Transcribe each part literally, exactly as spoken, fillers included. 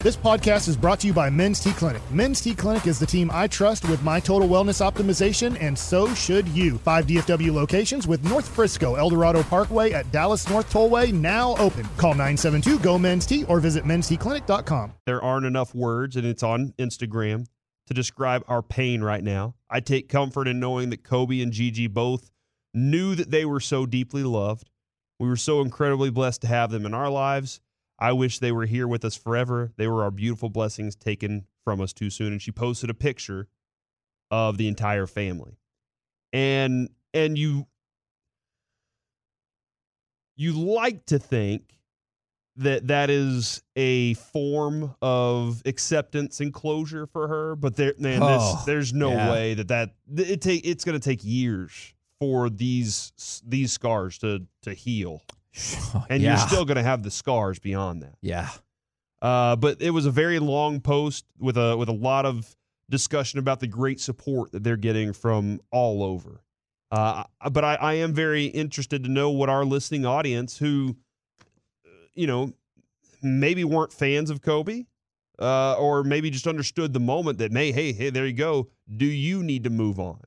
This podcast is brought to you by Men's T Clinic. Men's T Clinic is the team I trust with my total wellness optimization, and so should you. Five D F W locations with North Frisco, El Dorado Parkway at Dallas North Tollway now open. Call nine seven two, G O, Men's T or visit mens t clinic dot com. There aren't enough words, and it's on Instagram, to describe our pain right now. I take comfort in knowing that Kobe and Gigi both knew that they were so deeply loved. We were so incredibly blessed to have them in our lives. I wish they were here with us forever. They were our beautiful blessings taken from us too soon. And she posted a picture of the entire family. And and you you like to think that that is a form of acceptance and closure for her, but there, man, oh, this, there's no yeah. way that that it take it's going to take years for these these scars to to heal. And yeah. you're still going to have the scars beyond that. Yeah. Uh, but it was a very long post with a with a lot of discussion about the great support that they're getting from all over. Uh, but I, I am very interested to know what our listening audience, who, you know, maybe weren't fans of Kobe, uh, or maybe just understood the moment that, hey, hey, hey, there you go. Do you need to move on?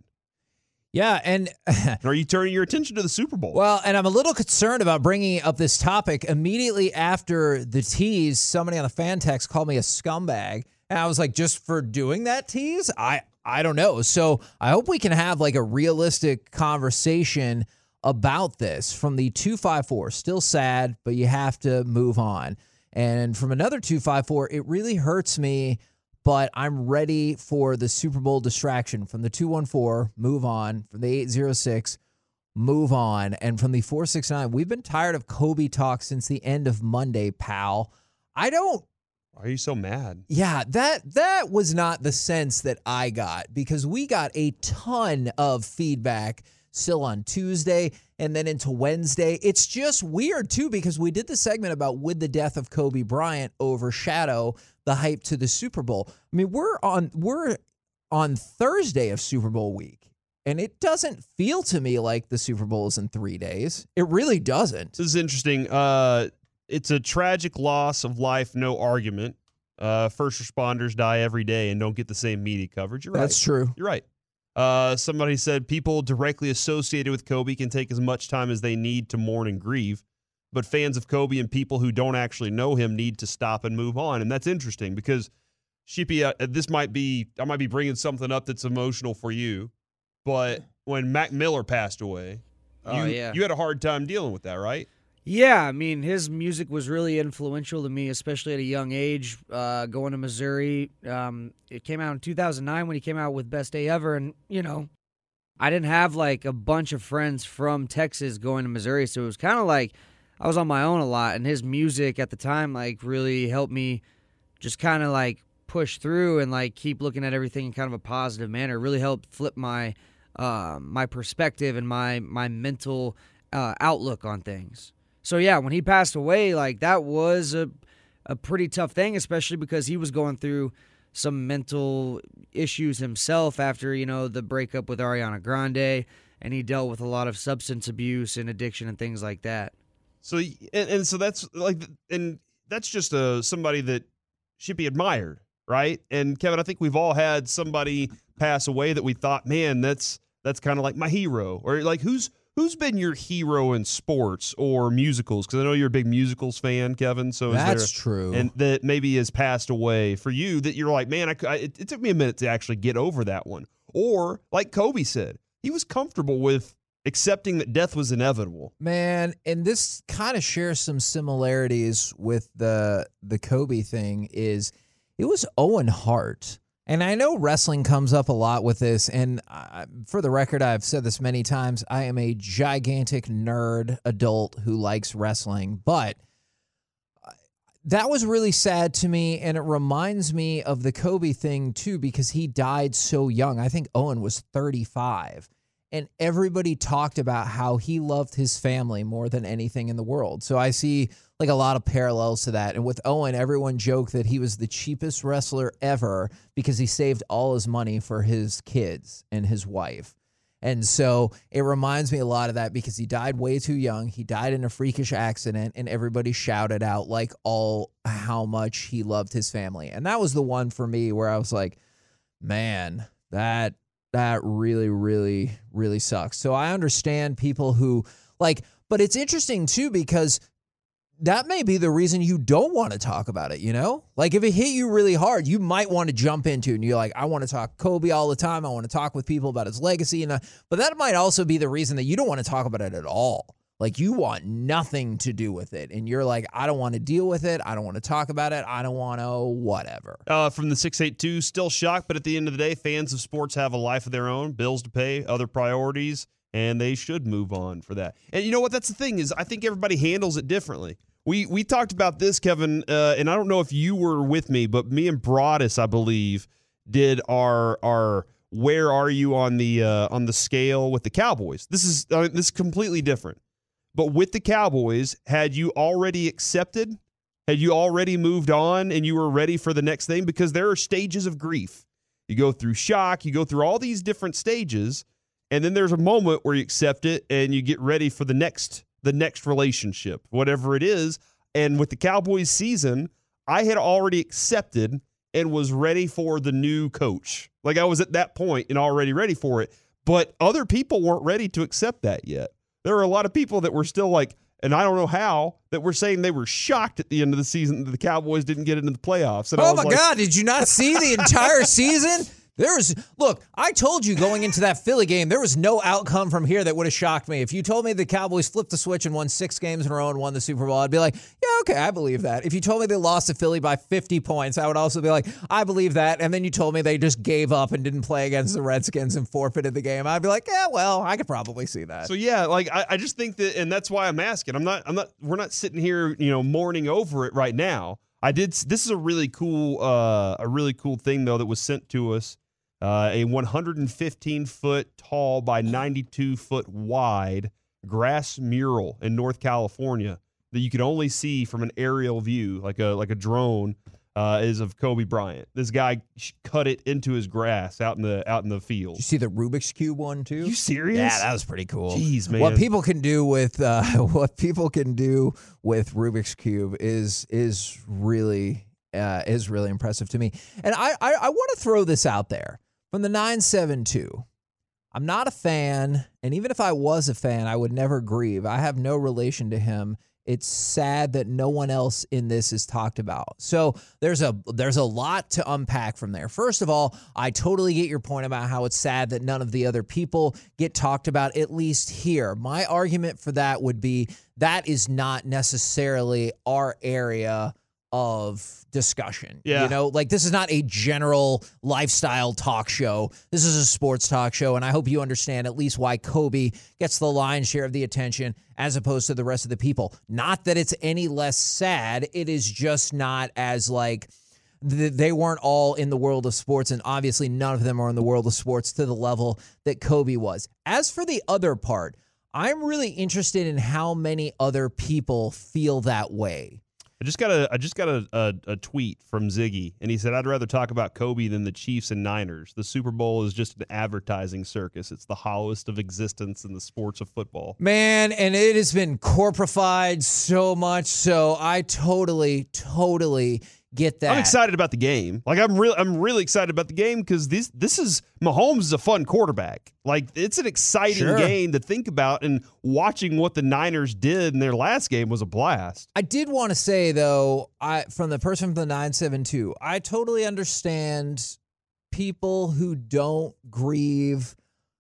Yeah, and are you turning your attention to the Super Bowl? Well, and I'm a little concerned about bringing up this topic immediately after the tease. Somebody on the fan text called me a scumbag, and I was like, just for doing that tease? I I don't know. So I hope we can have like a realistic conversation about this from the two five four. Still sad, but you have to move on. And from another two five four, it really hurts me, but I'm ready for the Super Bowl distraction. From the two one four, move on. From the eight zero six, move on. And from the four six nine, we've been tired of Kobe talk since the end of Monday, pal. I don't. Why are you so mad? Yeah, that that was not the sense that I got, because we got a ton of feedback still on Tuesday and then into Wednesday. It's just weird, too, because we did the segment about would the death of Kobe Bryant overshadow the hype to the Super Bowl. I mean, we're on we're on Thursday of Super Bowl week, and it doesn't feel to me like the Super Bowl is in three days. It really doesn't. This is interesting. Uh, it's a tragic loss of life, no argument. Uh, first responders die every day and don't get the same media coverage. You're right. That's true. You're right. Uh, somebody said people directly associated with Kobe can take as much time as they need to mourn and grieve, but fans of Kobe and people who don't actually know him need to stop and move on. And that's interesting because, Shippy, uh, this might be, I might be bringing something up that's emotional for you, but when Mac Miller passed away, oh, you, yeah. you had a hard time dealing with that, right? Yeah, I mean, his music was really influential to me, especially at a young age, uh, going to Missouri. Um, it came out in two thousand nine when he came out with Best Day Ever, and, you know, I didn't have, like, a bunch of friends from Texas going to Missouri, so it was kind of like I was on my own a lot, and his music at the time, like, really helped me just kind of, like, push through and, like, keep looking at everything in kind of a positive manner. It really helped flip my uh, my perspective and my, my mental uh, outlook on things. So, yeah, when he passed away, like, that was a a pretty tough thing, especially because he was going through some mental issues himself after, you know, the breakup with Ariana Grande, and he dealt with a lot of substance abuse and addiction and things like that. So, and, and so that's, like, and that's just a, somebody that should be admired, right? And, Kevin, I think we've all had somebody pass away that we thought, man, that's that's kind of like my hero. Or, like, who's Who's been your hero in sports or musicals? Because I know you're a big musicals fan, Kevin. So that's is there, true. And that maybe has passed away for you that you're like, man, I, I, it, it took me a minute to actually get over that one. Or like Kobe said, he was comfortable with accepting that death was inevitable. Man, and this kind of shares some similarities with the the Kobe thing. Is it was Owen Hart. And I know wrestling comes up a lot with this, and uh, for the record, I've said this many times, I am a gigantic nerd adult who likes wrestling, but that was really sad to me, and it reminds me of the Kobe thing, too, because he died so young. I think Owen was thirty-five, and everybody talked about how he loved his family more than anything in the world. So I see like a lot of parallels to that. And with Owen, everyone joked that he was the cheapest wrestler ever because he saved all his money for his kids and his wife. And so it reminds me a lot of that because he died way too young. He died in a freakish accident, and everybody shouted out like all how much he loved his family. And that was the one for me where I was like, man, that that really, really, really sucks. So I understand people who like, but it's interesting too because that may be the reason you don't want to talk about it, you know? Like if it hit you really hard, you might want to jump into it and you're like, I want to talk Kobe all the time. I want to talk with people about his legacy. And but that might also be the reason that you don't want to talk about it at all. Like you want nothing to do with it. And you're like, I don't want to deal with it. I don't want to talk about it. I don't want to whatever. Uh, from the six eight two, still shocked, but at the end of the day, fans of sports have a life of their own, bills to pay, other priorities, and they should move on for that. And you know what? That's the thing is I think everybody handles it differently. We we talked about this, Kevin, uh, and I don't know if you were with me, but me and Broadus, I believe, did our our where are you on the uh, on the scale with the Cowboys. This is uh, this is completely different. But with the Cowboys, had you already accepted? Had you already moved on and you were ready for the next thing? Because there are stages of grief. You go through shock, you go through all these different stages, and then there's a moment where you accept it and you get ready for the next the next relationship, whatever it is. And with the Cowboys season, I had already accepted and was ready for the new coach. Like I was at that point and already ready for it. But other people weren't ready to accept that yet. There were a lot of people that were still like, and I don't know how, that were saying they were shocked at the end of the season that the Cowboys didn't get into the playoffs. And oh, I was my like, God, did you not see the entire season? There was, look, I told you going into that Philly game, there was no outcome from here that would have shocked me. If you told me the Cowboys flipped the switch and won six games in a row and won the Super Bowl, I'd be like, yeah, okay, I believe that. If you told me they lost to Philly by fifty points, I would also be like, I believe that. And then you told me they just gave up and didn't play against the Redskins and forfeited the game, I'd be like, yeah, well, I could probably see that. So yeah, like I, I just think that, and that's why I'm asking. I'm not, I'm not, we're not sitting here, you know, mourning over it right now. I did. This is a really cool, uh, a really cool thing though that was sent to us. Uh, a one hundred fifteen foot tall by ninety-two foot wide grass mural in North California that you could only see from an aerial view, like a like a drone, uh, is of Kobe Bryant. This guy cut it into his grass out in the out in the field. Did you see the Rubik's Cube one too? You serious? Yeah, that was pretty cool. Jeez, man. What people can do with uh, what people can do with Rubik's Cube is is really uh, is really impressive to me. And I I, I want to throw this out there. From the nine seven two, I'm not a fan, and even if I was a fan, I would never grieve. I have no relation to him. It's sad that no one else in this is talked about. So there's a there's a lot to unpack from there. First of all, I totally get your point about how it's sad that none of the other people get talked about, at least here. My argument for that would be that is not necessarily our area of discussion. Yeah. You know, like this is not a general lifestyle talk show. This is a sports talk show. And I hope you understand at least why Kobe gets the lion's share of the attention as opposed to the rest of the people. Not that it's any less sad. It is just not as like th- they weren't all in the world of sports. And obviously none of them are in the world of sports to the level that Kobe was. As for the other part, I'm really interested in how many other people feel that way. I just got a I just got a, a, a tweet from Ziggy, and he said, I'd rather talk about Kobe than the Chiefs and Niners. The Super Bowl is just an advertising circus. It's the hollowest of existence in the sports of football. Man, and it has been corporified so much, so I totally, totally get that. I'm excited about the game. Like I'm really I'm really excited about the game because this this is Mahomes is a fun quarterback. Like it's an exciting Sure. game to think about, and watching what the Niners did in their last game was a blast. I did want to say though, I from the person from the nine seven two, I totally understand people who don't grieve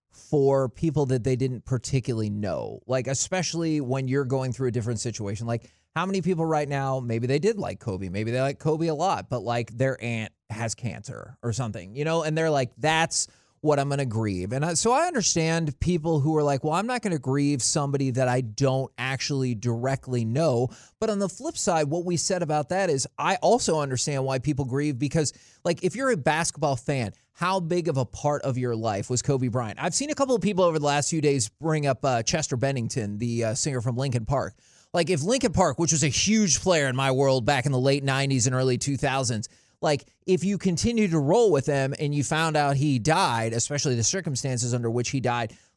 for people that they didn't particularly know. Like especially when you're going through a different situation. Like how many people right now, maybe they did like Kobe, maybe they like Kobe a lot, but like their aunt has cancer or something, you know, and they're like, that's what I'm going to grieve. And I, so I understand people who are like, well, I'm not going to grieve somebody that I don't actually directly know. But on the flip side, what we said about that is I also understand why people grieve because like if you're a basketball fan, how big of a part of your life was Kobe Bryant? I've seen a couple of people over the last few days bring up uh, Chester Bennington, the uh, singer from Linkin Park. Like if Linkin Park, which was a huge player in my world back in the late nineties and early two thousands, like if you continue to roll with them and you found out he died, especially the circumstances under which he died,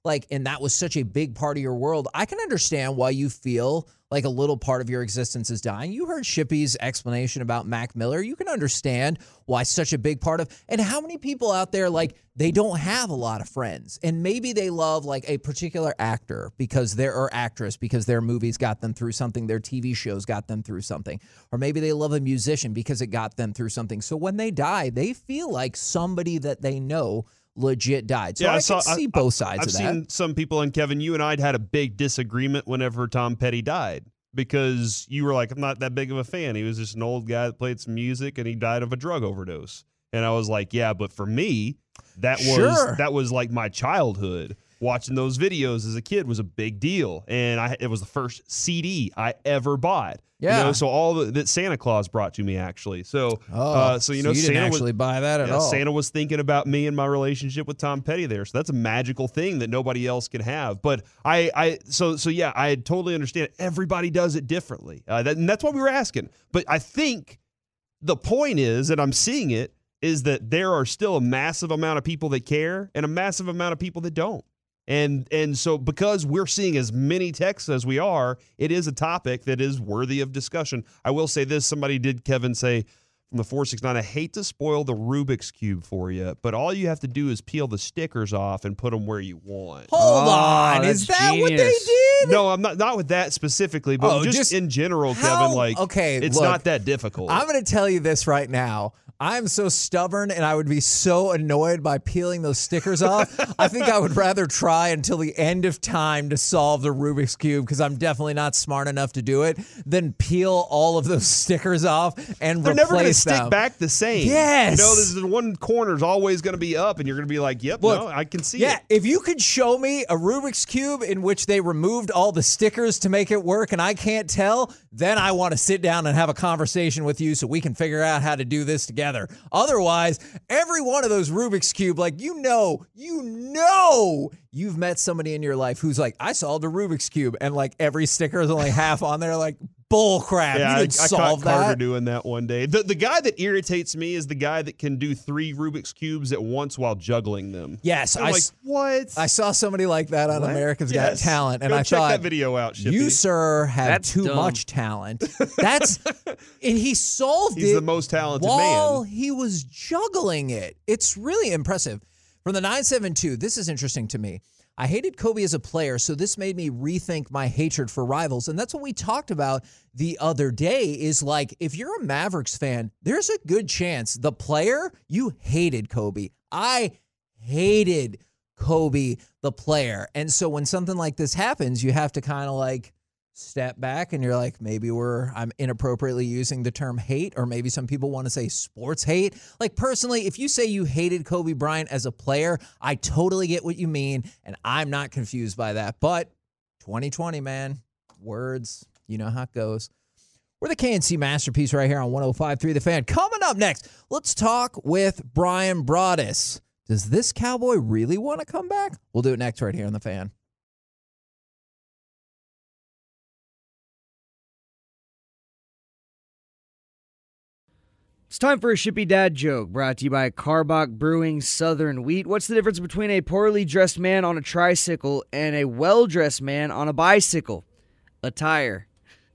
like, and that was such a big part of your world, I can understand why you feel like a little part of your existence is dying. You heard Shippy's explanation about Mac Miller. You can understand why such a big part of, and how many people out there, like, they don't have a lot of friends, and maybe they love like a particular actor because they're, or actress because their movies got them through something, their T V shows got them through something, or maybe they love a musician because it got them through something. So when they die, they feel like somebody that they know legit died. So yeah, I, I saw, can see I, both sides I've of that. seen some people, and Kevin, you and I had a big disagreement whenever Tom Petty died, because you were like, I'm not that big of a fan. He was just an old guy that played some music and he died of a drug overdose. And I was like, yeah, but for me, that was Sure. that was like my childhood. Watching those videos as a kid was a big deal. And I it was the first C D I ever bought. Yeah. You know, so all the, that Santa Claus brought to me, actually. So, Oh, uh, so you know, you didn't Santa actually was, buy that at yeah, all. Santa was thinking about me and my relationship with Tom Petty there. So that's a magical thing that nobody else can have. But I, I, so, so yeah, I totally understand. Everybody does it differently, uh, that, and that's what we were asking. But I think the point is, and I'm seeing it, is that there are still a massive amount of people that care and a massive amount of people that don't. And and so because we're seeing as many texts as we are, it is a topic that is worthy of discussion. I will say this. Somebody did, Kevin, say from the four six nine, I hate to spoil the Rubik's Cube for you, but all you have to do is peel the stickers off and put them where you want. Hold Oh, on. that's Is that what they genius. did? No, I'm not not with that specifically, but Oh, just, just in general, how- Kevin, like, okay, it's look, not that difficult. I'm going to tell you this right now. I'm so stubborn, and I would be so annoyed by peeling those stickers off. I think I would rather try until the end of time to solve the Rubik's Cube, because I'm definitely not smart enough to do it, than peel all of those stickers off and They're never going to replace stick them. back the same. Yes. You know, there's the one corner's always going to be up, and you're going to be like, yep, Look, no, I can see Yeah, it. if you could show me a Rubik's Cube in which they removed all the stickers to make it work and I can't tell, then I want to sit down and have a conversation with you so we can figure out how to do this together. Otherwise, every one of those Rubik's Cube, like, you know, you know, you've met somebody in your life who's like, I solved a Rubik's Cube, and like every sticker is only half on there, like, bull crap. Yeah, you I, didn't I solve caught Carter that. doing that one day. The the guy that irritates me is the guy that can do three Rubik's Cubes at once while juggling them. Yes, I'm I, like, s- what? I saw somebody like that on What? America's Yes. Got Talent, and Go I check thought, that video out, Shippy. you, sir, have That's too dumb. much talent. That's and he solved He's it the most talented while man. he was juggling it. It's really impressive. From the nine seven two, this is interesting to me. I hated Kobe as a player, so this made me rethink my hatred for rivals. And that's what we talked about the other day, is like, if you're a Mavericks fan, there's a good chance the player, you hated Kobe. I hated Kobe, the player. And so when something like this happens, you have to kind of like step back and you're like, maybe we're, I'm inappropriately using the term hate, or maybe some people want to say sports hate. Like, personally, if you say you hated Kobe Bryant as a player, I totally get what you mean, and I'm not confused by that. But twenty twenty, man, words, you know how it goes. We're the K N C Masterpiece right here on one oh five point three The Fan. Coming up next, let's talk with Brian Broaddus. Does this Cowboy really want to come back? We'll do it next right here on The Fan. It's time for a Shippy Dad joke, brought to you by Carbach Brewing Southern Wheat. What's the difference between a poorly dressed man on a tricycle and a well-dressed man on a bicycle? A tire.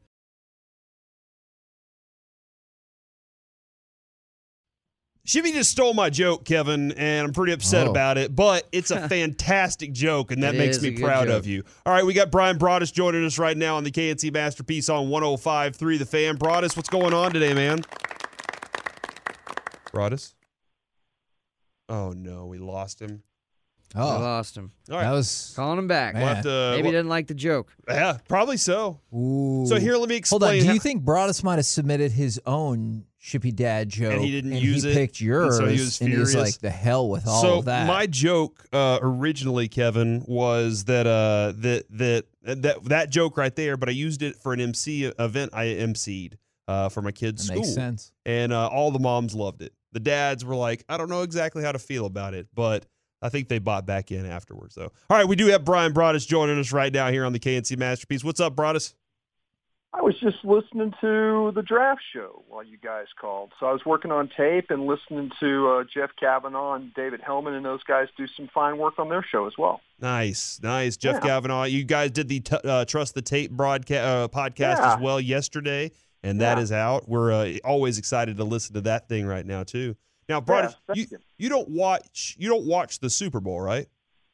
Shippy just stole my joke, Kevin, and I'm pretty upset Oh. about it, but it's a fantastic joke, and that It makes is me a good proud joke. of you. All right, we got Brian Broaddus joining us right now on the K N C Masterpiece on one oh five point three The Fan. Broaddus, what's going on today, man? Broaddus? Oh, no, we lost him. I Oh, lost him. All right. that was... Calling him back. Man. We'll have to- Maybe he well, didn't like the joke. yeah, probably so. Ooh. So here, let me explain. Hold on. Do how- you think Broaddus might have submitted his own Shippy Dad joke, And he didn't use he it, picked yours, and so he was and he's furious? like, the hell with all so of that? my joke uh, originally, Kevin, was that uh, that that that that joke right there, but I used it for an M C event I emceed uh, for my kids' that school, makes sense. and uh, all the moms loved it. The dads were like, I don't know exactly how to feel about it, but I think they bought back in afterwards. So, all right, we do have Brian Broaddus joining us right now here on the K N C Masterpiece. What's up, Broaddus? I was just listening to the draft show while you guys called. So I was working on tape and listening to uh, Jeff Kavanaugh and David Hellman and those guys do some fine work on their show as well. Nice, nice. Jeff Yeah. Kavanaugh, you guys did the t- uh, Trust the Tape broadcast uh, podcast Yeah. as well yesterday, and that Yeah. is out. We're uh, always excited to listen to that thing right now too. Now, Brian, Yeah, you, thank you. you don't watch you don't watch the Super Bowl, right?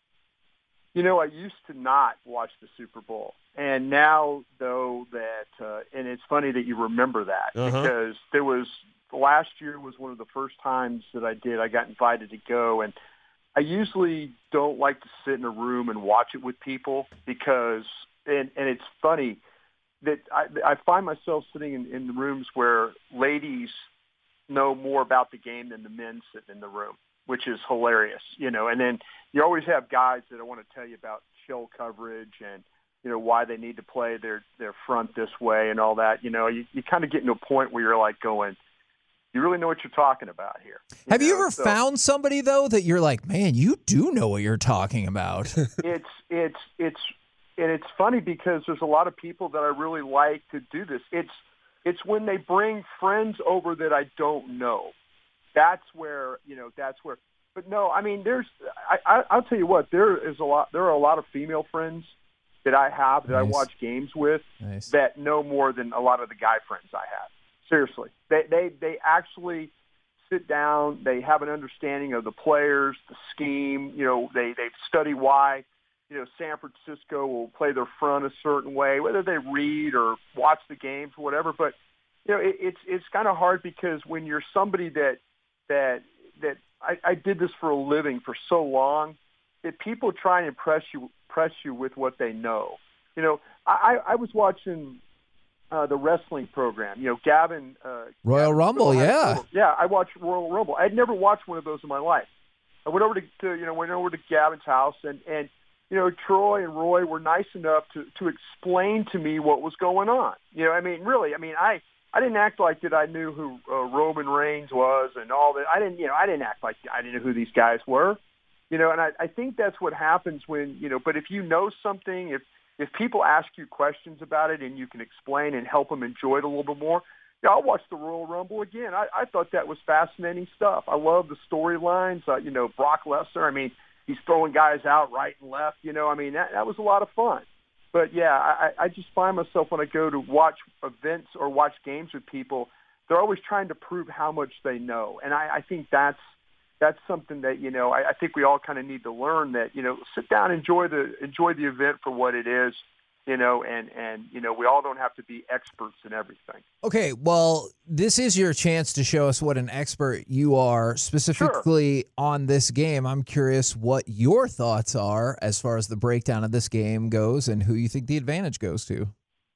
You know, I used to not watch the Super Bowl. And now, though, that, uh, and it's funny that you remember that Uh-huh. because there was, last year was one of the first times that I did, I got invited to go. And I usually don't like to sit in a room and watch it with people because, and, and it's funny that I, I find myself sitting in, in the rooms where ladies know more about the game than the men sitting in the room, which is hilarious, you know. And then you always have guys that want to tell you about shell coverage and, you know, why they need to play their, their front this way and all that. You know, you, you kind of get to a point where you're like going, you really know what you're talking about here. You Have know? you ever So found somebody, though, that you're like, man, you do know what you're talking about? it's, it's, it's, and it's funny because there's a lot of people that I really like to do this. It's, it's when they bring friends over that I don't know. That's where, you know, that's where, but no, I mean, there's, I, I, I'll tell you what, there is a lot, there are a lot of female friends that I have that I Nice. watch games with Nice. that know more than a lot of the guy friends I have. Seriously. They, they, they actually sit down, they have an understanding of the players, the scheme, you know, they, they study why, you know, San Francisco will play their front a certain way, whether they read or watch the games or whatever. But, you know, it, it's, it's kind of hard because when you're somebody that, that, that I, I did this for a living for so long, that people try and impress you, impress you with what they know. You know, I, I was watching uh, the wrestling program. You know, Gavin uh, Royal Gavin Rumble, Fiddle had a yeah. total- yeah. I watched Royal Rumble. I'd never watched one of those in my life. I went over to, to you know went over to Gavin's house and and you know Troy and Roy were nice enough to to explain to me what was going on. You know, I mean, really, I mean, I. I didn't act like that I knew who uh, Roman Reigns was and all that. I didn't, you know, I didn't act like I didn't know who these guys were, you know. And I, I think that's what happens when, you know. But if you know something, if if people ask you questions about it and you can explain and help them enjoy it a little bit more, yeah, I'll watch the Royal Rumble again. I, I thought that was fascinating stuff. I love the storylines. Uh, you know, Brock Lesnar. I mean, he's throwing guys out right and left. You know, I mean, that that was a lot of fun. But, yeah, I, I just find myself when I go to watch events or watch games with people, they're always trying to prove how much they know. And I, I think that's that's something that, you know, I, I think we all kind of need to learn that, you know, sit down, enjoy the enjoy the event for what it is, you know, and, and, you know, we all don't have to be experts in everything. Okay, well, this is your chance to show us what an expert you are specifically sure. on this game. I'm curious what your thoughts are as far as the breakdown of this game goes and who you think the advantage goes to.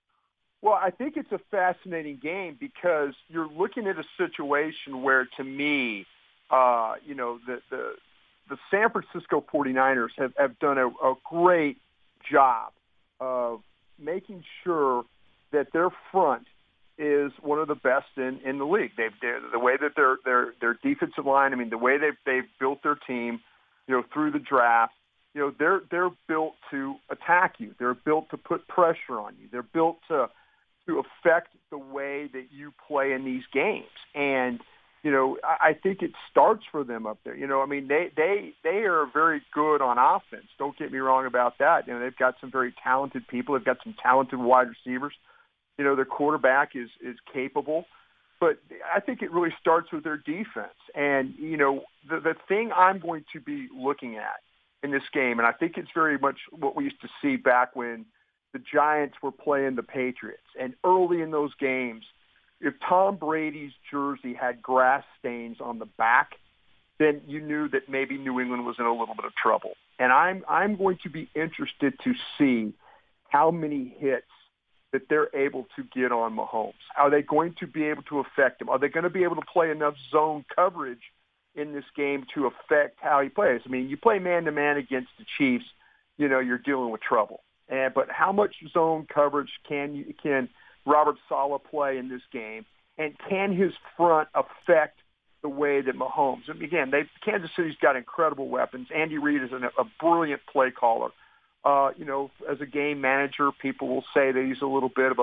Well, I think it's a fascinating game because you're looking at a situation where, to me, uh, you know, the, the, the San Francisco forty-niners have, have done a, a great job of making sure that their front is one of the best in, in the league. They've the way that their their their defensive line. I mean, the way they've they've built their team, you know, through the draft. You know, they're they're built to attack you. They're built to put pressure on you. They're built to to affect the way that you play in these games. And you know, I, I think it starts for them up there. You know, I mean, they they they are very good on offense. Don't get me wrong about that. You know, they've got some very talented people. They've got some talented wide receivers. You know, their quarterback is is capable. But I think it really starts with their defense. And, you know, the, the thing I'm going to be looking at in this game, and I think it's very much what we used to see back when the Giants were playing the Patriots. And early in those games, if Tom Brady's jersey had grass stains on the back, then you knew that maybe New England was in a little bit of trouble. And I'm I'm going to be interested to see how many hits that they're able to get on Mahomes. Are they going to be able to affect him? Are they going to be able to play enough zone coverage in this game to affect how he plays? I mean, you play man-to-man against the Chiefs, you know, you're dealing with trouble. And but how much zone coverage can you can Robert Saleh play in this game? And can his front affect the way that Mahomes? And again, they Kansas City's got incredible weapons. Andy Reid is an, a brilliant play caller. Uh, you know, as a game manager, people will say that he's a little bit of a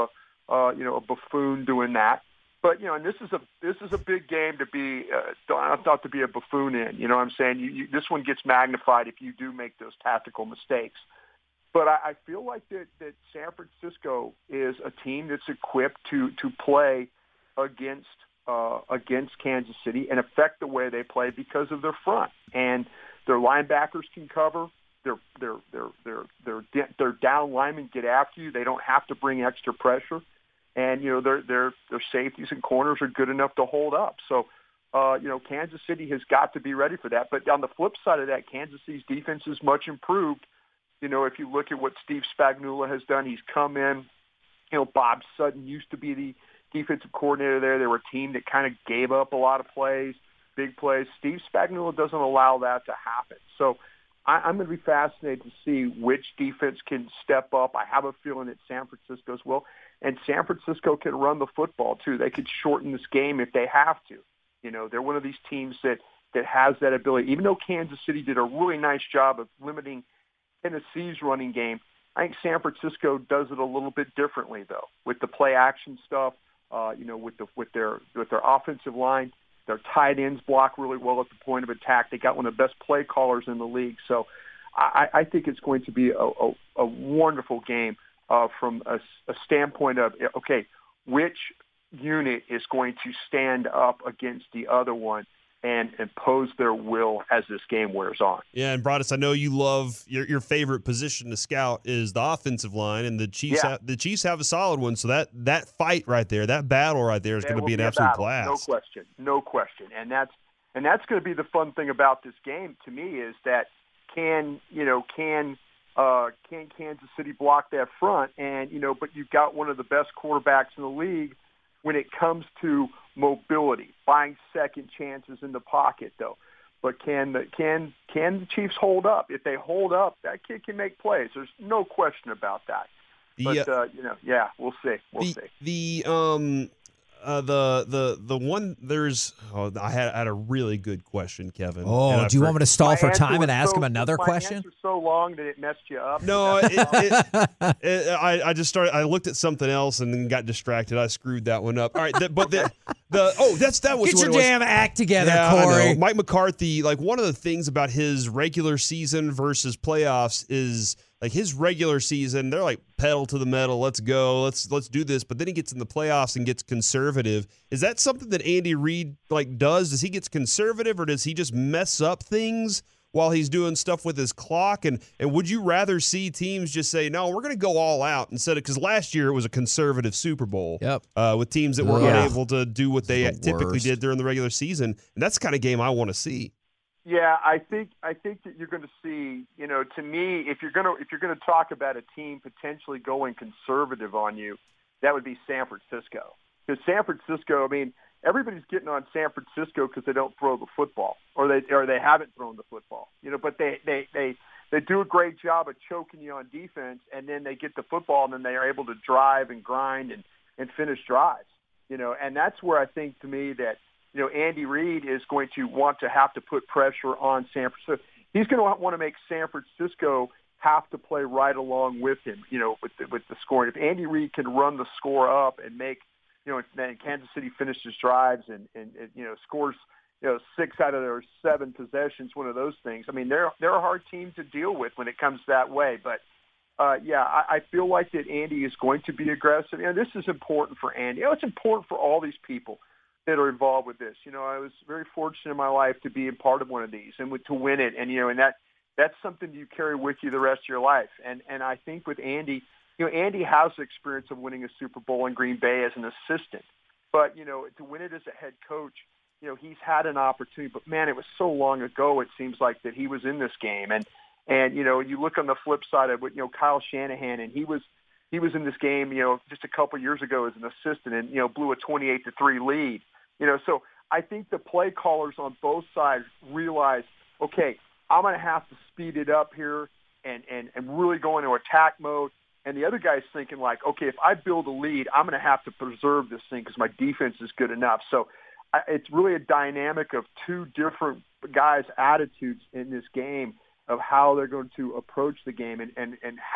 uh, you know, a buffoon doing that. But, you know, and this is a this is a big game to be uh, not to be a buffoon in. You know what I'm saying? You, you, this one gets magnified if you do make those tactical mistakes. But I, I feel like that, that San Francisco is a team that's equipped to to play against uh, against Kansas City and affect the way they play because of their front, and their linebackers can cover. Their their their their their their down linemen get after you. They don't have to bring extra pressure. And, you know, their their their safeties and corners are good enough to hold up. So, uh, you know, Kansas City has got to be ready for that. But on the flip side of that, Kansas City's defense is much improved. You know, if you look at what Steve Spagnuolo has done, he's come in. You know, Bob Sutton used to be the defensive coordinator there. They were a team that kind of gave up a lot of plays, big plays. Steve Spagnuolo doesn't allow that to happen. So I, I'm going to be fascinated to see which defense can step up. I have a feeling that San Francisco's will. And San Francisco can run the football, too. They could shorten this game if they have to. You know, they're one of these teams that, that has that ability. Even though Kansas City did a really nice job of limiting Tennessee's running game, I think San Francisco does it a little bit differently, though, with the play-action stuff, uh, you know, with the with their with their offensive line. Their tight ends block really well at the point of attack. They got one of the best play callers in the league. So I, I think it's going to be a, a, a wonderful game. Uh, from a, a standpoint of, okay, which unit is going to stand up against the other one and impose their will as this game wears on. Yeah, and Broadus, I know you love your your favorite position to scout is the offensive line, and the Chiefs yeah. have, the Chiefs have a solid one. So that that fight right there, that battle right there, is going to be an be absolute battle, blast. No question, no question, and that's and that's going to be the fun thing about this game to me is that can you know can. Uh, can Kansas City block that front? And, you know, but you've got one of the best quarterbacks in the league when it comes to mobility, buying second chances in the pocket, though. But can the, can can the Chiefs hold up? If they hold up, that kid can make plays. There's no question about that. The, but, uh, you know, yeah, we'll see. We'll the, see. The, um, Uh, the the the one there's oh I had I had a really good question, Kevin. Oh, do you want me to stall for time and ask so, him another my question? Answer so long that it messed you up. No, it, it, it, I I just started. I looked at something else and then got distracted. I screwed that one up. All right, the, but the the oh that's that was Get what your it was. damn act together, Yeah, I Corey. know. Mike McCarthy, like one of the things about his regular season versus playoffs is like his regular season, they're like pedal to the metal, let's go, let's let's do this. But then he gets in the playoffs and gets conservative. Is that something that Andy Reid like does? Does he get conservative or does he just mess up things while he's doing stuff with his clock? And and would you rather see teams just say, no, we're going to go all out instead of, because last year it was a conservative Super Bowl Yep. uh, with teams that were Ugh. unable to do what they the typically worst. did during the regular season. And that's the kind of game I want to see. Yeah, I think I think that you're going to see, you know, to me, if you're going to if you're going to talk about a team potentially going conservative on you, that would be San Francisco. Because San Francisco, I mean, everybody's getting on San Francisco because they don't throw the football, or they or they haven't thrown the football, you know. But they they they they do a great job of choking you on defense, and then they get the football, and then they are able to drive and grind and and finish drives, you know. And that's where I think to me that, you know, Andy Reid is going to want to have to put pressure on San Francisco. He's going to want to make San Francisco have to play right along with him, you know, with the, with the scoring. If Andy Reid can run the score up and make, you know, then Kansas City finishes drives and, and, and, you know, scores, you know, six out of their seven possessions, one of those things. I mean, they're they're a hard team to deal with when it comes that way. But, uh, yeah, I, I feel like that Andy is going to be aggressive. You know, this is important for Andy. You know, it's important for all these people that are involved with this. You know, I was very fortunate in my life to be a part of one of these and to win it. And, you know, and that that's something you carry with you the rest of your life. And and I think with Andy, you know, Andy has the experience of winning a Super Bowl in Green Bay as an assistant. But, you know, to win it as a head coach, you know, he's had an opportunity. But, man, it was so long ago, it seems like, that he was in this game. And, and you know, you look on the flip side of it, you know, Kyle Shanahan, and he was he was in this game, you know, just a couple years ago as an assistant and, you know, blew a twenty-eight to three lead. You know, so I think the play callers on both sides realize, okay, I'm going to have to speed it up here and, and, and really go into attack mode. And the other guy's thinking like, okay, if I build a lead, I'm going to have to preserve this thing because my defense is good enough. So I, it's really a dynamic of two different guys' attitudes in this game of how they're going to approach the game and, and, and how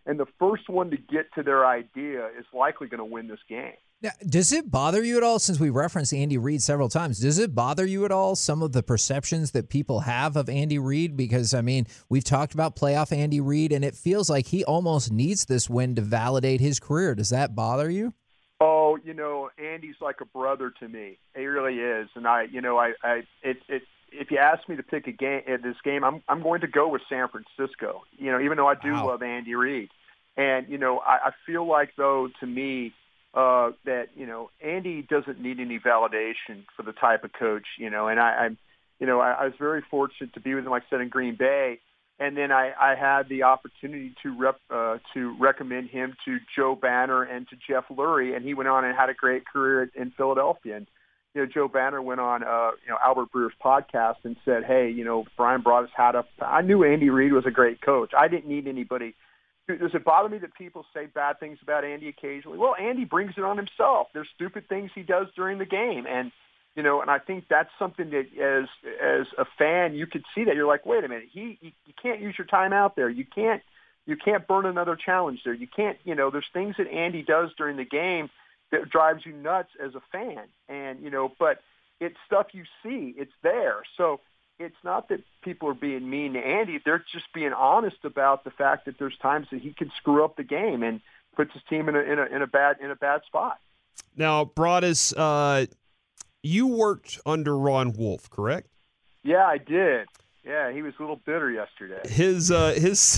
and the first one to get to their idea is likely going to win this game. Now, does it bother you at all, since we referenced Andy Reid several times, does it bother you at all, some of the perceptions that people have of Andy Reid? Because, I mean, we've talked about playoff Andy Reid, and it feels like he almost needs this win to validate his career. Does that bother you? Oh, you know, Andy's like a brother to me. He really is. And I, you know, I, I, it, it, if you ask me to pick a game at this game, I'm, I'm going to go with San Francisco. You know, even though I do Wow. love Andy Reid, and you know, I, I feel like though to me uh, that you know Andy doesn't need any validation for the type of coach. You know, and I, I'm, you know, I, I was very fortunate to be with him, like I said, in Green Bay. And then I, I had the opportunity to rep, uh, to recommend him to Joe Banner and to Jeff Lurie, and he went on and had a great career in Philadelphia. And you know, Joe Banner went on uh, you know Albert Breer's podcast and said, "Hey, you know, Brian brought his hat up. I knew Andy Reid was a great coach. I didn't need anybody." Does it bother me that people say bad things about Andy occasionally? Well, Andy brings it on himself. There's stupid things he does during the game, and you know, and I think that's something that as as a fan you could see that you're like, wait a minute, he you, you can't use your time out there. You can't you can't burn another challenge there. You can't, you know, there's things that Andy does during the game that drives you nuts as a fan. And, you know, but it's stuff you see. It's there. So it's not that people are being mean to Andy. They're just being honest about the fact that there's times that he can screw up the game and puts his team in a in a, in a bad in a bad spot. Now, Broadus, uh you worked under Ron Wolf, correct? Yeah, I did. Yeah, he was a little bitter yesterday. His uh, his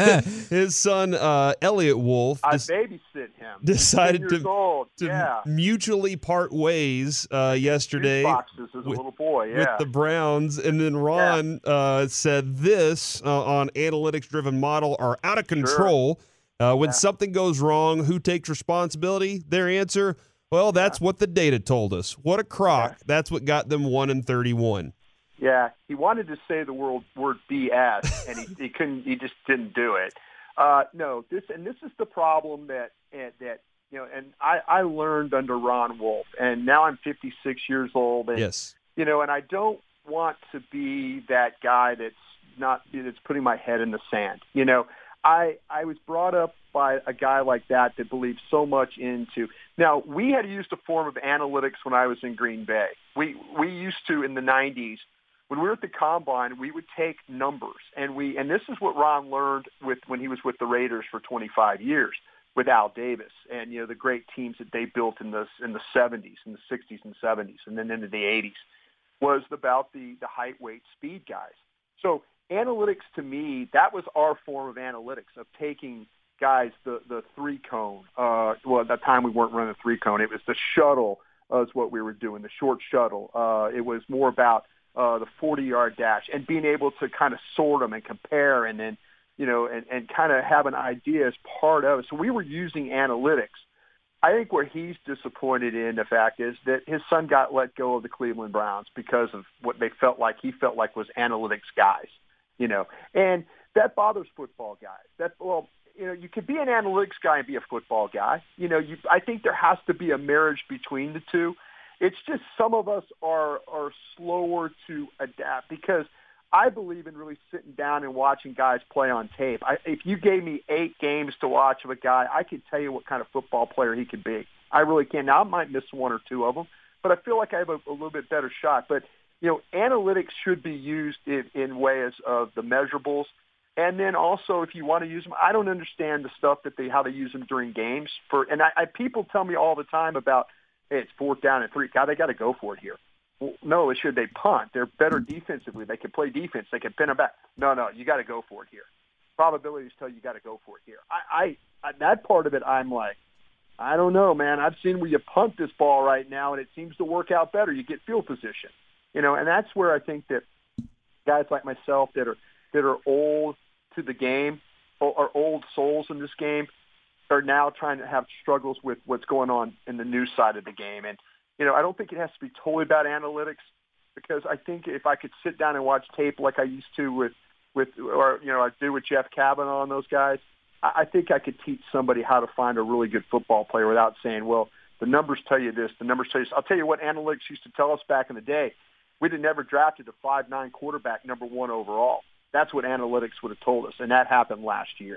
his son uh, Elliot Wolf I des- babysit him. decided He's ten years to, old. to yeah. mutually part ways uh, yesterday Juice boxes as a with, little boy. Yeah. with the Browns, and then Ron yeah. uh, said this uh, on analytics-driven model are out of control. Sure. Uh, when yeah. something goes wrong, who takes responsibility? Their answer. Well, that's yeah. what the data told us. What a crock. Yeah. That's what got them one and thirty-one. Yeah, he wanted to say the word, word B S, and he, he couldn't. He just didn't do it. Uh, no, this and this is the problem that that you know. And I, I learned under Ron Wolf, and now I'm fifty-six years old. And, yes. You know, and I don't want to be that guy that's not that's putting my head in the sand. You know, I I was brought up by a guy like that that believes so much into. Now, we had used a form of analytics when I was in Green Bay. We we used to in the nineties when we were at the combine, we would take numbers and we and this is what Ron learned with when he was with the Raiders for twenty-five years with Al Davis and you know the great teams that they built in the in the seventies, in the sixties and seventies, and then into the eighties was about the the height, weight, speed guys. So analytics to me, that was our form of analytics of taking guys, the, the three cone, uh, well, at that time we weren't running the three cone. It was the shuttle uh, is what we were doing, the short shuttle. Uh, it was more about uh, the forty-yard dash and being able to kind of sort them and compare and then, you know, and, and kind of have an idea as part of it. So we were using analytics. I think where he's disappointed in the fact is that his son got let go of the Cleveland Browns because of what they felt like he felt like was analytics guys, you know, and that bothers football guys. That, well, you know, you could be an analytics guy and be a football guy. You know, you, I think there has to be a marriage between the two. It's just some of us are are slower to adapt because I believe in really sitting down and watching guys play on tape. I, if you gave me eight games to watch of a guy, I could tell you what kind of football player he could be. I really can. Now, I might miss one or two of them, but I feel like I have a, a little bit better shot. But, you know, analytics should be used in, in ways of the measurables. And then also, if you want to use them, I don't understand the stuff that they how they use them during games. For and I, I people tell me all the time about hey, it's fourth down and three. God, they got to go for it here. Well, no, it should they punt. They're better defensively. They can play defense. They can pin them back. No, no, you got to go for it here. Probabilities tell you you got to go for it here. I, I, I that part of it, I'm like, I don't know, man. I've seen where you punt this ball right now, and it seems to work out better. You get field position, you know, and that's where I think that guys like myself that are that are old to the game or, or old souls in this game are now trying to have struggles with what's going on in the new side of the game. And, you know, I don't think it has to be totally about analytics because I think if I could sit down and watch tape like I used to with, with or, you know, I do with Jeff Kavanaugh and those guys, I, I think I could teach somebody how to find a really good football player without saying, well, the numbers tell you this, the numbers tell you this. I'll tell you what analytics used to tell us back in the day. We'd have never drafted a five nine quarterback number one overall. That's what analytics would have told us, and that happened last year.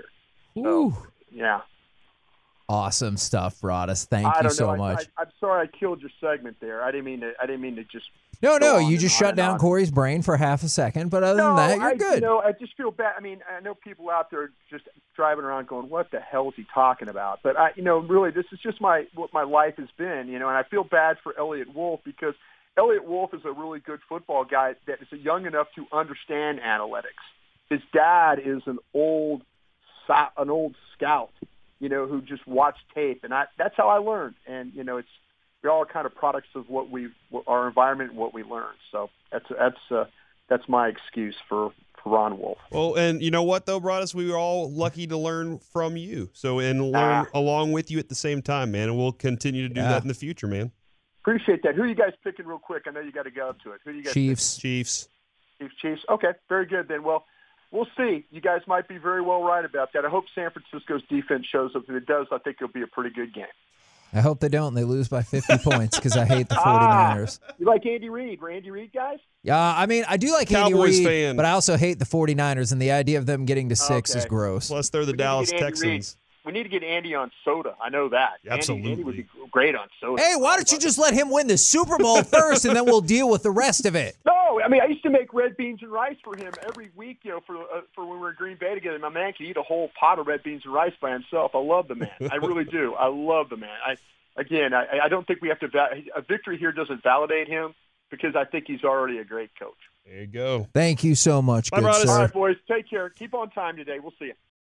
So, Ooh. yeah. Awesome stuff, Broadus. Thank I you don't so know. I, much. I, I'm sorry I killed your segment there. I didn't mean to. I didn't mean to just. No, go no, on you and just on shut and down on. Corey's brain for half a second, but other No, than that, you're I, good. You know, I just feel bad. I mean, I know people out there just driving around going, "What the hell is he talking about?" But I, you know, really, this is just my what my life has been. You know, and I feel bad for Elliott Wolf because Elliott Wolf is a really good football guy that is young enough to understand analytics. His dad is an old, an old scout, you know, who just watched tape, and I, that's how I learned. And you know, it's we're all kind of products of what we, our environment, and what we learn. So that's that's uh, that's my excuse for, for Ron Wolf. Well, and you know what though, Broadus, we were all lucky to learn from you. So and learn Ah. along with you at the same time, man. And we'll continue to do Yeah. that in the future, man. Appreciate that. Who are you guys picking real quick? I know you got to go to it. Who do you guys Chiefs. Chiefs. pick? Chiefs. Chiefs. Okay, very good then. Well, we'll see. You guys might be very well right about that. I hope San Francisco's defense shows up. If it does, I think it'll be a pretty good game. I hope they don't and they lose by fifty points because I hate the Ah. 49ers. You like Andy Reid? We're Andy Reid guys? Yeah, I mean, I do like Andy Cowboys Reid, fan. but I also hate the 49ers, and the idea of them getting to six is Okay. gross. Plus, they're the We need to Dallas get Andy Reid. Texans. We need to get Andy on soda. I know that. Andy, Absolutely. Andy would be great on soda. Hey, why don't you just let him win the Super Bowl first, and then we'll deal with the rest of it? No, I mean I used to make red beans and rice for him every week. You know, for uh, for when we were in Green Bay together. My man could eat a whole pot of red beans and rice by himself. I love the man. I really do. I love the man. I again, I, I don't think we have to. Va- a victory here doesn't validate him because I think he's already a great coach. There you go. Thank you so much, Bye, good Broadus. All sir. right, boys, take care. Keep on time today. We'll see you.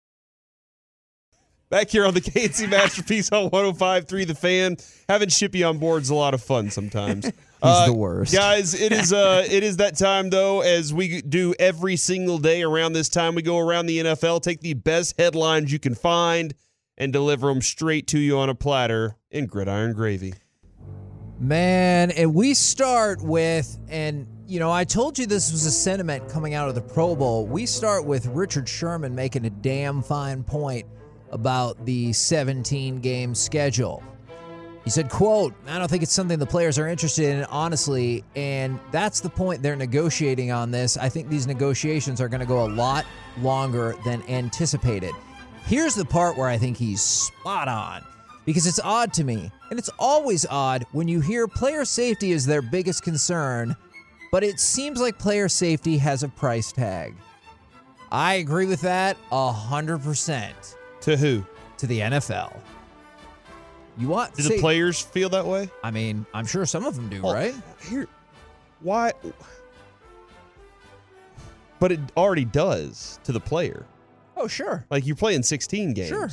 Back here on the K N C Masterpiece on one oh five point three The Fan. Having Shippy on board is a lot of fun sometimes. He's the worst. Guys, it is uh, it is that time, though, as we do every single day around this time. We go around the N F L, take the best headlines you can find, and deliver them straight to you on a platter in gridiron gravy. Man, and we start with, and you know, I told you this was a sentiment coming out of the Pro Bowl. We start with Richard Sherman making a damn fine point about the seventeen-game schedule. He said, quote, I don't think it's something the players are interested in, honestly, and that's the point they're negotiating on this. I think these negotiations are going to go a lot longer than anticipated. Here's the part where I think he's spot on, because it's odd to me, and it's always odd when you hear player safety is their biggest concern, but it seems like player safety has a price tag. I agree with that one hundred percent. To who? To the N F L. You want? Do see, the players feel that way? I mean, I'm sure some of them do, Oh, right? Here, why? But it already does to the player. Oh, sure. Like you're playing sixteen games. Sure.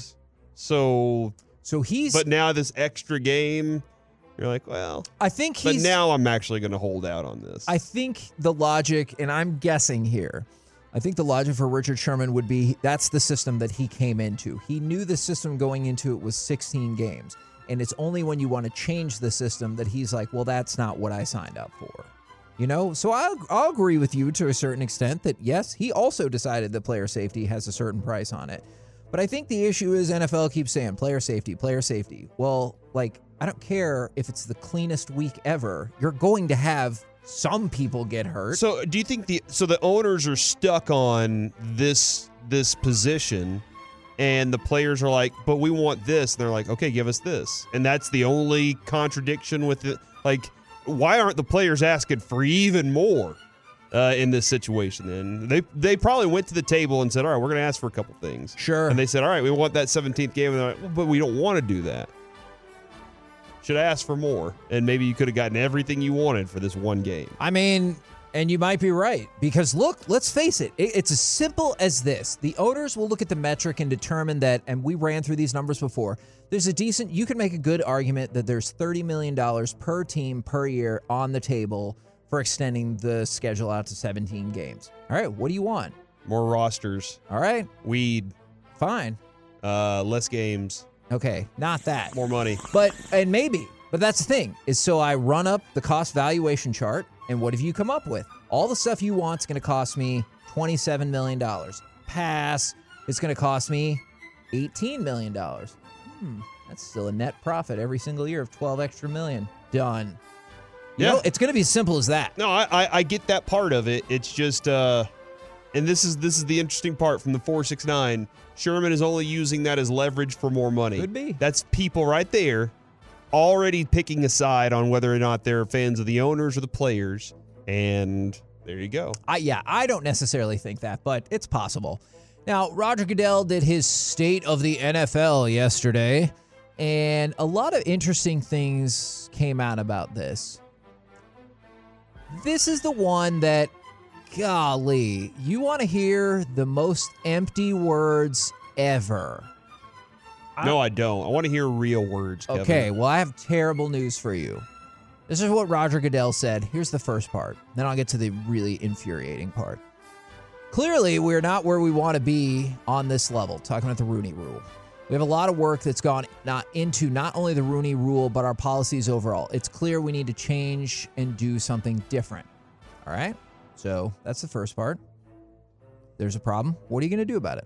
So, So he's. but now this extra game, you're like, well. I think But he's. now I'm actually going to hold out on this. I think the logic, and I'm guessing here, I think the logic for Richard Sherman would be that's the system that he came into. He knew the system going into it was sixteen games. And it's only when you want to change the system that he's like, well, that's not what I signed up for. You know? So I'll, I'll agree with you to a certain extent that, yes, he also decided that player safety has a certain price on it. But I think the issue is N F L keeps saying player safety, player safety. Well, like, I don't care if it's the cleanest week ever. You're going to have some people get hurt. So do you think the so the owners are stuck on this this position, and the players are like, but we want this, and they're like, okay, give us this, and that's the only contradiction with it. Like, why aren't the players asking for even more uh, in this situation? Then they they probably went to the table and said, all right, we're going to ask for a couple things. Sure. And they said, all right, we want that seventeenth game, and they're like, well, but we don't want to do that. Should have asked for more, and maybe you could have gotten everything you wanted for this one game. I mean, and you might be right, because look, let's face it, it, it's as simple as this. The owners will look at the metric and determine that, and we ran through these numbers before, there's a decent, you can make a good argument that there's thirty million dollars per team per year on the table for extending the schedule out to seventeen games. All right, what do you want? More rosters, All right, weed, fine. uh, less games, Okay, not that. more money. But, and maybe, but that's the thing, is so I run up the cost valuation chart, and what have you come up with? All the stuff you want is going to cost me twenty-seven million dollars. Pass, it's going to cost me eighteen million dollars. Hmm, that's still a net profit every single year of twelve extra million. Done. You Yeah. know, it's going to be as simple as that. No, I, I I get that part of it. It's just uh, and this is this is the interesting part from the four six nine, Sherman is only using that as leverage for more money. Could be. That's people right there already picking a side on whether or not they're fans of the owners or the players, and there you go. I, yeah, I don't necessarily think that, but it's possible. Now, Roger Goodell did his State of the N F L yesterday, and a lot of interesting things came out about this. This is the one that, golly, you want to hear the most empty words ever. No, I don't. I want to hear real words, Kevin. Okay, well, I have terrible news for you. This is what Roger Goodell said. Here's the first part. Then I'll get to the really infuriating part. Clearly, we're not where we want to be on this level, talking about the Rooney Rule. We have a lot of work that's gone not into not only the Rooney Rule, but our policies overall. It's clear we need to change and do something different. All right? So that's the first part. There's a problem. What are you going to do about it?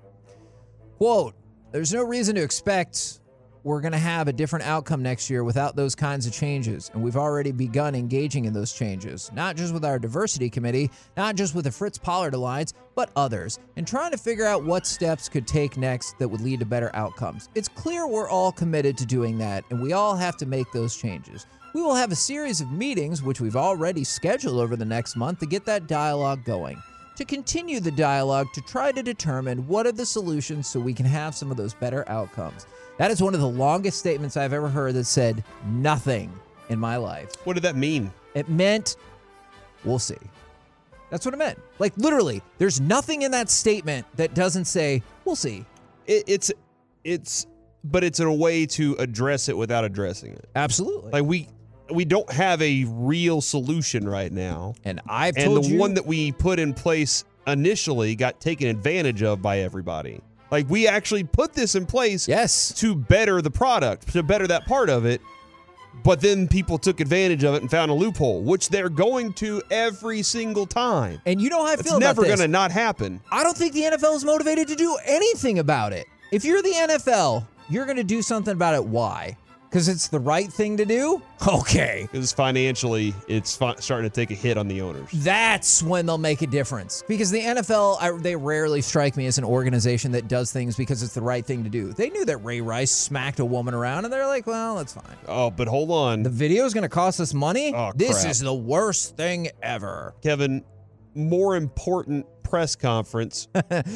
Quote, there's no reason to expect we're going to have a different outcome next year without those kinds of changes. And we've already begun engaging in those changes, not just with our diversity committee, not just with the Fritz Pollard Alliance, but others, and trying to figure out what steps could take next that would lead to better outcomes. It's clear we're all committed to doing that, and we all have to make those changes. We will have a series of meetings, which we've already scheduled over the next month, to get that dialogue going. To continue the dialogue to try to determine what are the solutions so we can have some of those better outcomes. That is one of the longest statements I've ever heard that said nothing in my life. What did that mean? It meant, we'll see. That's what it meant. Like, literally, there's nothing in that statement that doesn't say, we'll see. It, it's, it's, but it's a way to address it without addressing it. Absolutely. Like, we, we don't have a real solution right now. And I've and told the you, one that we put in place initially got taken advantage of by everybody. Like, we actually put this in place yes, to better the product, to better that part of it. But then people took advantage of it and found a loophole, which they're going to every single time. And you know how I It's feel never about this. going to not happen. I don't think the N F L is motivated to do anything about it. If you're the N F L, you're going to do something about it. Why? Because it's the right thing to do? Okay. Because financially, it's fi- starting to take a hit on the owners. That's when they'll make a difference. Because the N F L, I, they rarely strike me as an organization that does things because it's the right thing to do. They knew that Ray Rice smacked a woman around, and they're like, well, that's fine. Oh, but hold on. The video is going to cost us money? Oh, this crap. is the worst thing ever. Kevin, more important press conference.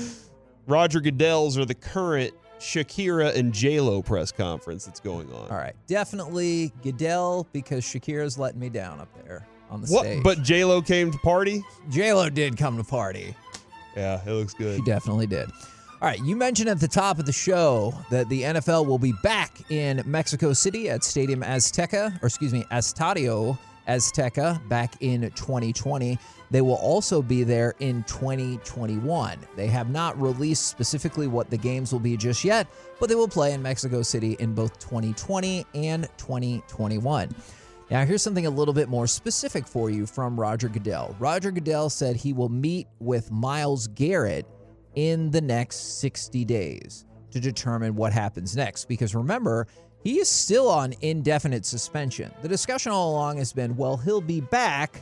Roger Goodell's or the current Shakira and J-Lo press conference that's going on. All right. Definitely Goodell, because Shakira's letting me down up there on the What? stage. But J-Lo came to party? J-Lo did come to party. Yeah, it looks good. She definitely did. All right, you mentioned at the top of the show that the N F L will be back in Mexico City at Stadium Azteca, or excuse me, Estadio Azteca back in twenty twenty. They will also be there in twenty twenty-one. They have not released specifically what the games will be just yet, but they will play in Mexico City in both twenty twenty and twenty twenty-one. Now, here's something a little bit more specific for you from Roger Goodell. Roger Goodell said he will meet with Myles Garrett in the next sixty days to determine what happens next. Because remember, he is still on indefinite suspension. The discussion all along has been, well, he'll be back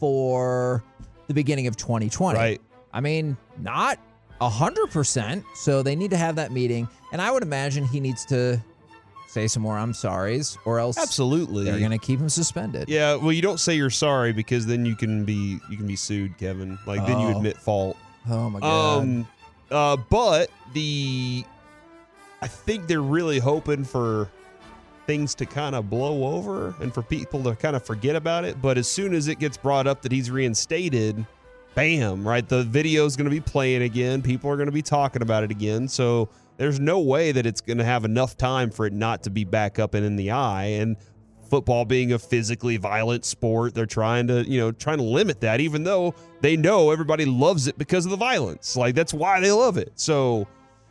for the beginning of twenty twenty. Right. I mean, not one hundred percent. So they need to have that meeting. And I would imagine he needs to say some more I'm sorries, or else Absolutely. they're going to keep him suspended. Yeah, well, you don't say you're sorry because then you can be you can be sued, Kevin. Like, then you Oh. admit fault. Oh, my God. Um, uh, but the, I think they're really hoping for things to kind of blow over and for people to kind of forget about it. But as soon as it gets brought up that he's reinstated, bam, right? The video's going to be playing again. People are going to be talking about it again. So there's no way that it's going to have enough time for it not to be back up and in the eye. And football being a physically violent sport, they're trying to, you know, trying to limit that, even though they know everybody loves it because of the violence. Like, that's why they love it. So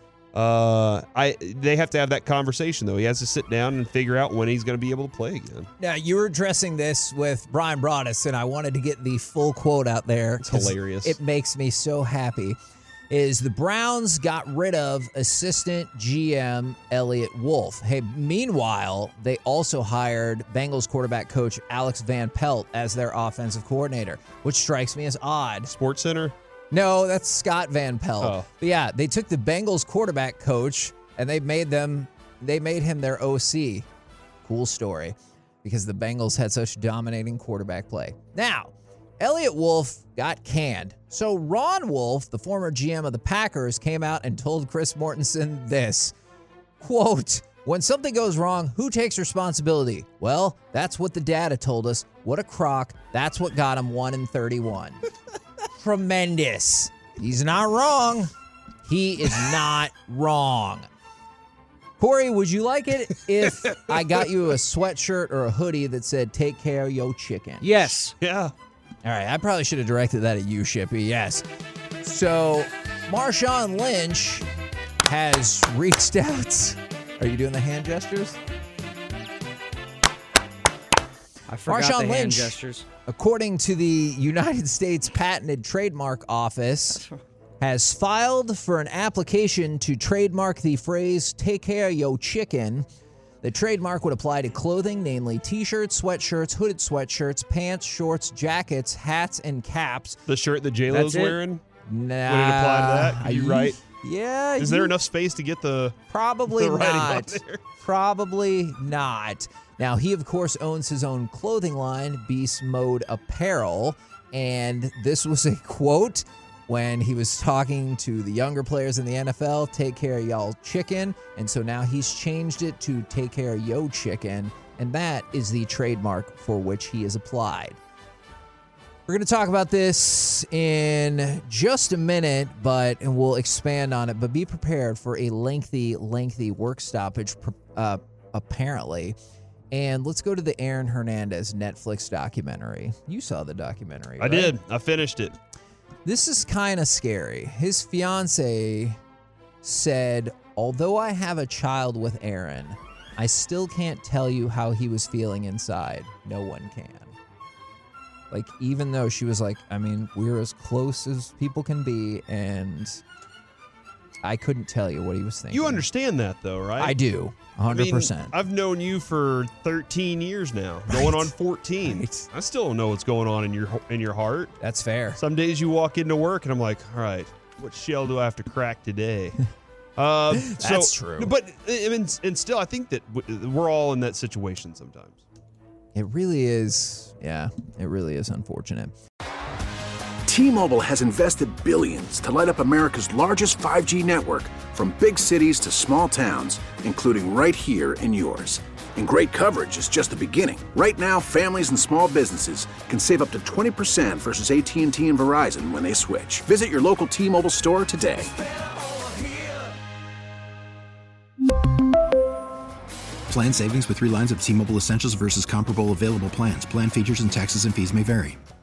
uh, I they have to have that conversation, though. He has to sit down and figure out when he's going to be able to play again. Now, you were addressing this with Brian Broaddus, and I wanted to get the full quote out there. It's 'cause hilarious. It makes me so happy. Is the Browns got rid of assistant G M Elliott Wolf. Hey, meanwhile, they also hired Bengals quarterback coach Alex Van Pelt as their offensive coordinator, which strikes me as odd. Sports Center? No, that's Scott Van Pelt. Oh. But yeah, they took the Bengals quarterback coach and they made them they made him their O C. Cool story, because the Bengals had such dominating quarterback play. Now, Elliott Wolf got canned. So Ron Wolf, the former G M of the Packers, came out and told Chris Mortensen this, quote, "When something goes wrong, who takes responsibility? Well, that's what the data told us. What a crock. That's what got him one and thirty-one. Tremendous. He's not wrong. He is not wrong. Corey, would you like it if I got you a sweatshirt or a hoodie that said, "Take care of your chicken"? Yes. Yeah. All right, I probably should have directed that at you, Shippy. Yes. So, Marshawn Lynch has reached out. Are you doing the hand gestures? I forgot Marshawn the hand Lynch, gestures. according to the United States Patent and Trademark Office, has filed for an application to trademark the phrase "take care of yo chicken." The trademark would apply to clothing, namely t-shirts, sweatshirts, hooded sweatshirts, pants, shorts, jackets, hats, and caps. The shirt that J-Lo's That's it? wearing? Nah, Would it apply to that? Are you right? Yeah. Is you- there enough space to get the Probably the writing not. up there? Probably not. Now, he, of course, owns his own clothing line, Beast Mode Apparel, and this was a quote when he was talking to the younger players in the N F L, "Take care of y'all chicken," and so now he's changed it to "Take care of yo chicken," and that is the trademark for which he has applied. We're going to talk about this in just a minute, but and we'll expand on it. But be prepared for a lengthy, lengthy work stoppage, uh, apparently. And let's go to the Aaron Hernandez Netflix documentary. You saw the documentary, I right? did. I finished it. This is kind of scary. His fiance said, "Although I have a child with Aaron, I still can't tell you how he was feeling inside. No one can." Like, even though she was like, I mean, we're as close as people can be, and I couldn't tell you what he was thinking. You understand that, though, right? I do, one hundred percent. I mean, I've known you for thirteen years now, going on fourteen. Right. I still don't know what's going on in your in your heart. That's fair. Some days you walk into work and I'm like, all right, what shell do I have to crack today? Uh, That's so, true. But I mean, and still, I think that w- we're all in that situation sometimes. It really is, yeah, it really is unfortunate. T-Mobile has invested billions to light up America's largest five G network, from big cities to small towns, including right here in yours. And great coverage is just the beginning. Right now, families and small businesses can save up to twenty percent versus A T and T and Verizon when they switch. Visit your local T-Mobile store today. Plan savings with three lines of T-Mobile Essentials versus comparable available plans. Plan features and taxes and fees may vary.